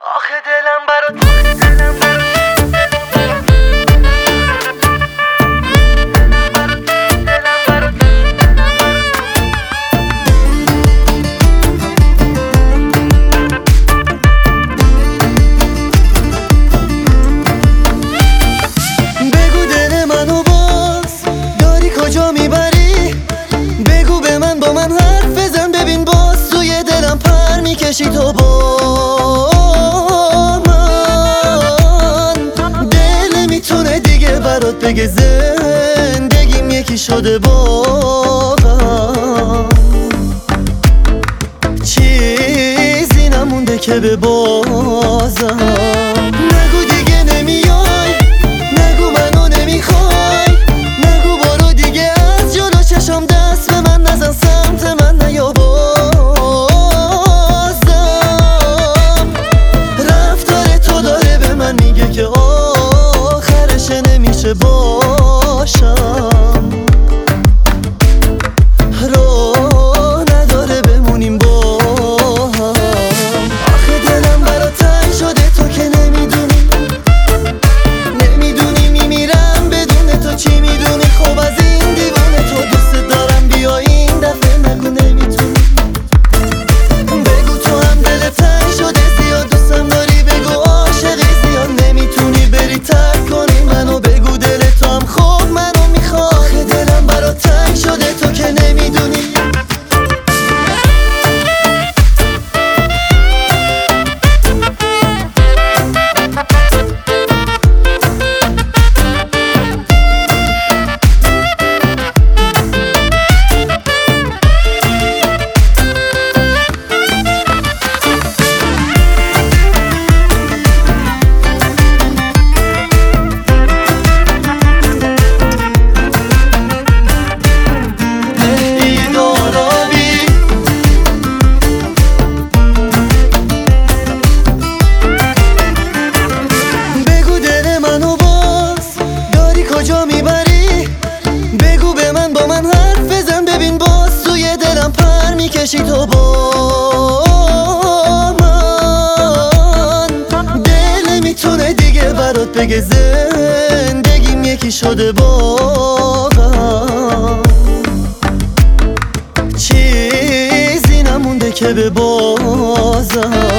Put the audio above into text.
آخه دلم برات بگو دل منو باز داری کجا میبری؟ بگو به من با من حرف بزن، ببین باز توی دلم پر میکشی تو با من. دل نمیتونه دیگه برات بگه زندگیم یکی شده واقعا، چیزی نمونده که به بازم. نگو دیگه نمیای، نگو منو نمیخوای، نگو برو دیگه از جلو چشم دست به من نزن، سمت من نیا بازم. رفتار تو داره به من میگه که آخرش نمیشه باشم، راه نداره بمونیم با هم. آخه دلم برات تنگ شده تو که نمیدونی میمیرم بدون تو، چی میدونی؟ خب از این دیوونه تو دوست دارم، بیا این دفعه نگو نمیتونی. بگو تو هم دلت تنگ شده زیاد دوستم داری، بگو عاشقی زیاد نمیتونی بری ترک کنی منو، بگو دل تو هم خب منو میخواد. آخه دلم برات تنگ شده تو که نمیدونی. کجا میبری؟ بگو به من با من حرف بزن، ببین باز توی دلم پر میکشی تو با من. دل نمیتونه دیگه برات بگه زندگیم یکی شده واقعا، چیزی نمونده که به بازم.